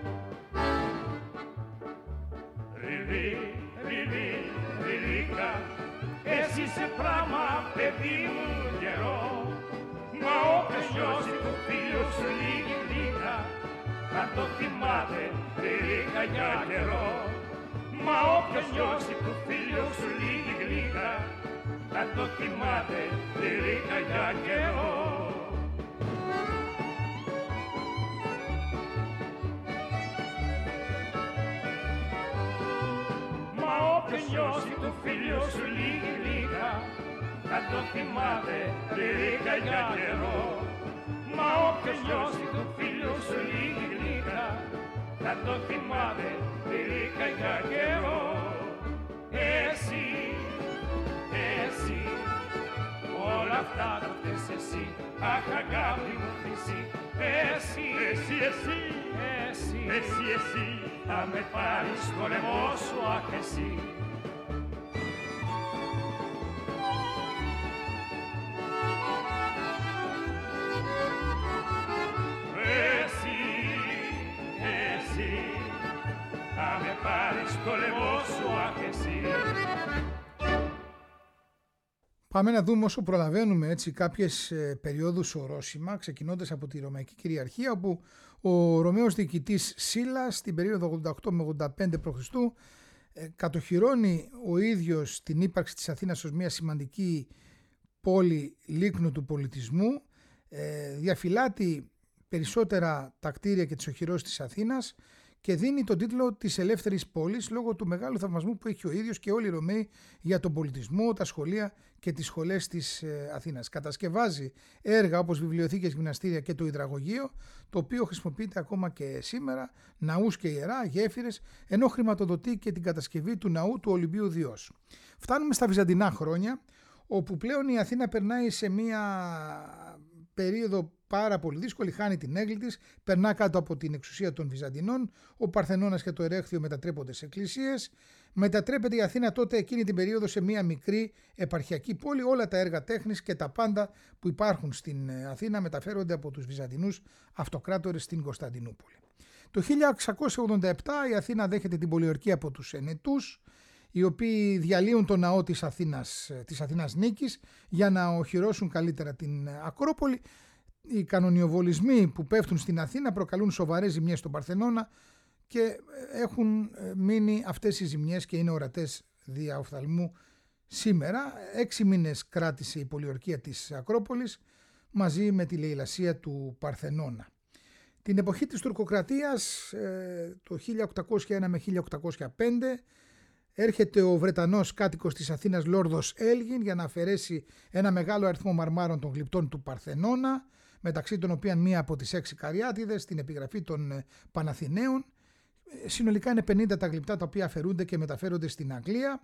Speaker 2: Ριβί, ριβί, ριβίκα, εσύ σε πράγμα παιδί μου γερό. Μα όποιος νιώσει το φίλο σου λίγη γλύκα, θα το θυμάται ριβίκα για καιρό. Μα όποιος νιώσει το φίλο σου λίγη γλύκα, θα το θυμάται ριβίκα για καιρό. Όποιος νιώσει του φίλου σου λίγη λίγα, θα το θυμάται λίγα για καιρό. Μα όποιος νιώσει του φίλου σου λίγη λίγα, θα το θυμάται λίγα για καιρό. Εσύ, εσύ, όλα αυτά τα θες εσύ, αχ αγάπη μου χρυσή. Εσύ, εσύ, εσύ, εσύ, εσύ, εσύ, θα με πάρεις στο λαιμό σου, αχ εσύ. Εσύ, εσύ, θα με πάρεις στο λαιμό σου, αχ εσύ.
Speaker 1: Πάμε να δούμε όσο προλαβαίνουμε έτσι κάποιες ε, περιόδους ορόσημα, ξεκινώντας από τη Ρωμαϊκή Κυριαρχία, όπου ο Ρωμαίος διοικητής Σύλλας στην περίοδο ογδόντα οκτώ με ογδόντα πέντε π.Χ. ε, κατοχυρώνει ο ίδιος την ύπαρξη της Αθήνας ως μια σημαντική πόλη λίκνου του πολιτισμού, ε, διαφυλάττει περισσότερα τα κτίρια και τις οχυρώσεις της Αθήνας και δίνει τον τίτλο της ελεύθερης πόλης λόγω του μεγάλου θαυμασμού που έχει ο ίδιος και όλοι οι Ρωμαίοι για τον πολιτισμό, τα σχολεία και τις σχολές της Αθήνας. Κατασκευάζει έργα όπως βιβλιοθήκες, γυμναστήρια και το υδραγωγείο, το οποίο χρησιμοποιείται ακόμα και σήμερα, ναούς και ιερά, γέφυρες, ενώ χρηματοδοτεί και την κατασκευή του ναού του Ολυμπίου Διός. Φτάνουμε στα βυζαντινά χρόνια, όπου πλέον η Αθήνα περνάει σε μια περίοδο πάρα πολύ δύσκολη, χάνει την έγκλη της, περνά κάτω από την εξουσία των Βυζαντινών, ο Παρθενώνας και το Ερέχθιο μετατρέπονται σε εκκλησίες, μετατρέπεται η Αθήνα τότε εκείνη την περίοδο σε μια μικρή επαρχιακή πόλη, όλα τα έργα τέχνης και τα πάντα που υπάρχουν στην Αθήνα μεταφέρονται από τους Βυζαντινούς αυτοκράτορες στην Κωνσταντινούπολη. Το χίλια εξακόσια ογδόντα επτά η Αθήνα δέχεται την πολιορκία από τους Ενετούς, οι οποίοι διαλύουν το ναό της Αθήνας, της Αθήνας Νίκης για να οχυρώσουν καλύτερα την Ακρόπολη. Οι κανονιοβολισμοί που πέφτουν στην Αθήνα προκαλούν σοβαρές ζημιές στον Παρθενώνα και έχουν μείνει αυτές οι ζημιές και είναι ορατές δια οφθαλμού σήμερα. Έξι μήνες κράτησε η πολιορκία της Ακρόπολης μαζί με τη λαιλασία του Παρθενώνα. Την εποχή της τουρκοκρατίας, το χίλια οκτακόσια ένα με χίλια οκτακόσια πέντε, έρχεται ο Βρετανός κάτοικος της Αθήνας Λόρδος Έλγιν για να αφαιρέσει ένα μεγάλο αριθμό μαρμάρων των γλυπτών του Παρθενώνα, μεταξύ των οποίων μία από τις έξι καριάτιδες, την επιγραφή των Παναθηναίων. Συνολικά είναι πενήντα τα γλυπτά τα οποία αφαιρούνται και μεταφέρονται στην Αγγλία,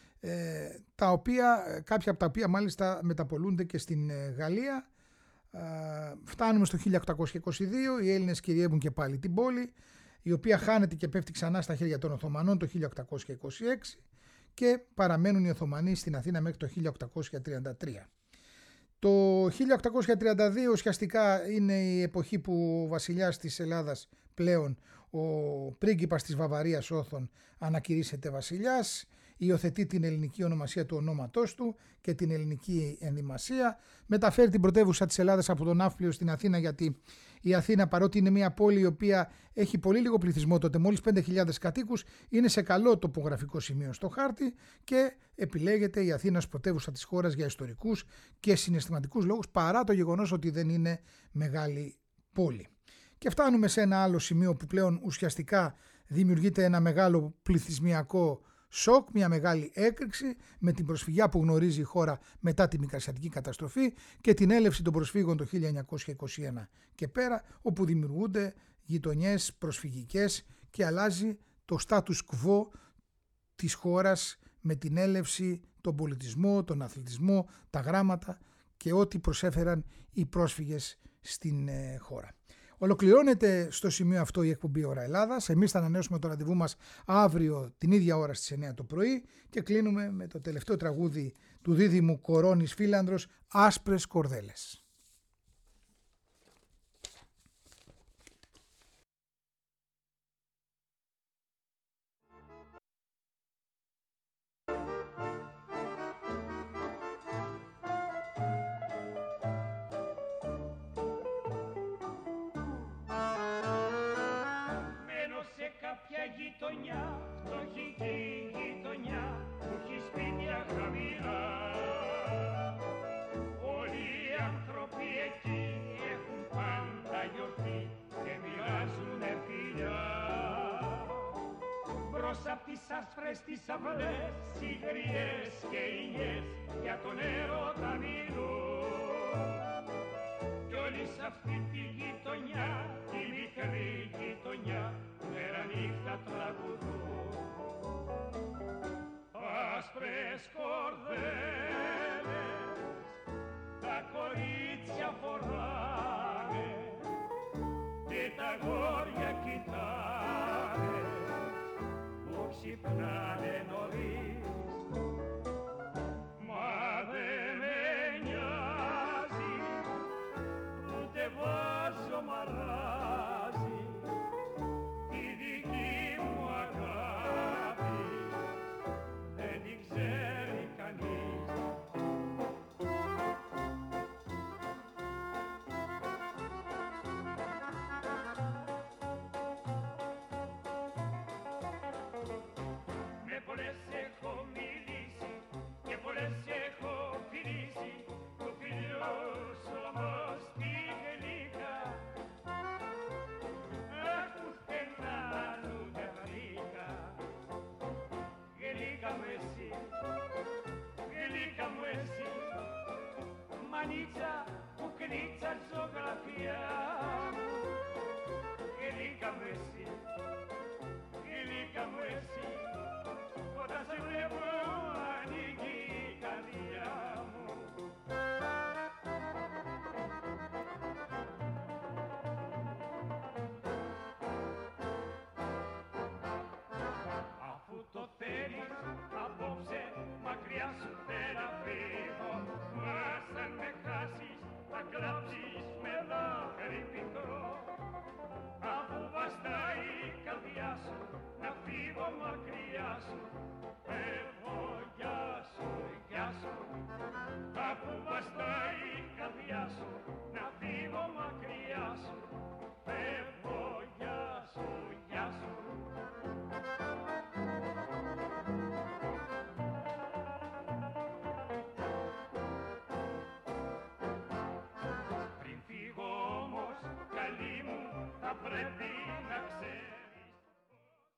Speaker 1: τα οποία, κάποια από τα οποία μάλιστα μεταπολούνται και στην Γαλλία. Φτάνουμε στο χίλια οκτακόσια είκοσι δύο, οι Έλληνες κυριεύουν και πάλι την πόλη, η οποία χάνεται και πέφτει ξανά στα χέρια των Οθωμανών το χίλια οκτακόσια είκοσι έξι και παραμένουν οι Οθωμανοί στην Αθήνα μέχρι το χίλια οκτακόσια τριάντα τρία. Το χίλια οκτακόσια τριάντα δύο ουσιαστικά είναι η εποχή που ο βασιλιάς της Ελλάδας πλέον, ο πρίγκιπας της Βαβαρίας Όθων, ανακηρύσσεται βασιλιάς, υιοθετεί την ελληνική ονομασία του ονόματός του και την ελληνική ενδυμασία, μεταφέρει την πρωτεύουσα της Ελλάδας από τον Ναύπλιο στην Αθήνα, γιατί η Αθήνα, παρότι είναι μια πόλη η οποία έχει πολύ λίγο πληθυσμό τότε, μόλις πέντε χιλιάδες κατοίκους, είναι σε καλό τοπογραφικό σημείο στο χάρτη και επιλέγεται η Αθήνα ως πρωτεύουσα της χώρας για ιστορικούς και συναισθηματικούς λόγους, παρά το γεγονός ότι δεν είναι μεγάλη πόλη. Και φτάνουμε σε ένα άλλο σημείο που πλέον ουσιαστικά δημιουργείται ένα μεγάλο πληθυσμιακό σοκ, μια μεγάλη έκρηξη με την προσφυγιά που γνωρίζει η χώρα μετά τη Μικρασιατική καταστροφή και την έλευση των προσφύγων το χίλια εννιακόσια είκοσι ένα και πέρα, όπου δημιουργούνται γειτονιές προσφυγικές και αλλάζει το status quo της χώρας με την έλευση, τον πολιτισμό, τον αθλητισμό, τα γράμματα και ό,τι προσέφεραν οι πρόσφυγες στην ε, χώρα. Ολοκληρώνεται στο σημείο αυτό η εκπομπή Ώρα Ελλάδας. Εμείς θα ανανεώσουμε το ραντεβού μας αύριο την ίδια ώρα στις εννιά το πρωί και κλείνουμε με το τελευταίο τραγούδι του δίδυμου Κορώνης Φίλανδρος, Άσπρες Κορδέλες.
Speaker 2: Κάποια γειτονιά, φτωχική γειτονιά, που έχει σπίτια χαμηλά. Όλοι οι άνθρωποι εκεί έχουν πάντα γιορτή και μοιράζουνε φιλιά. Μπρος απ' τις άσπρες τις αυλές, οι γριές και οι νιές για τον έρωτα μιλούν. Κι όλοι σ' αυτή τη γειτονιά, τη μικρή γειτονιά, μέρα νύχτα τραγουδούν. Άσπρες κορδέλες τα κορίτσια φοράνε και τα αγόρια κοιτάνε που ξυπνάνε νωρίς. Μα δεν με νοιάζει, ούτε βάζω μαράζι, τη δική μου αγάπη δεν την ξέρει κανείς. Με πολλές έχω μιλήσει και πολλές έχω φιλήσει, του φιλιού σου όμως τη γλύκα. Αχ, πουθενά του δεν βρήκα. Γλύκα μου εσύ, γλύκα μου εσύ, μανίτσα που κλίτσα ζωγραφιά μου. Γλύκα μου εσύ, γλύκα μου εσύ, όταν σε βλέπω ανοίγει η καρδιά μου. Αφού το θέλεις απόψε μακριά σου θέλω φύγω, μα σαν με χάσεις θα κλάψεις με δάκρυ πικρό. Αφού βαστάει η καρδιά σου να φύγω μακριά σου, φεύγω γεια σου, γεια σου. Αφού βαστάει η καρδιά σου να φύγω μακριά σου, φεύγω γεια σου, γεια σου. Πριν φύγω όμως, καλή μου, θα πρέπει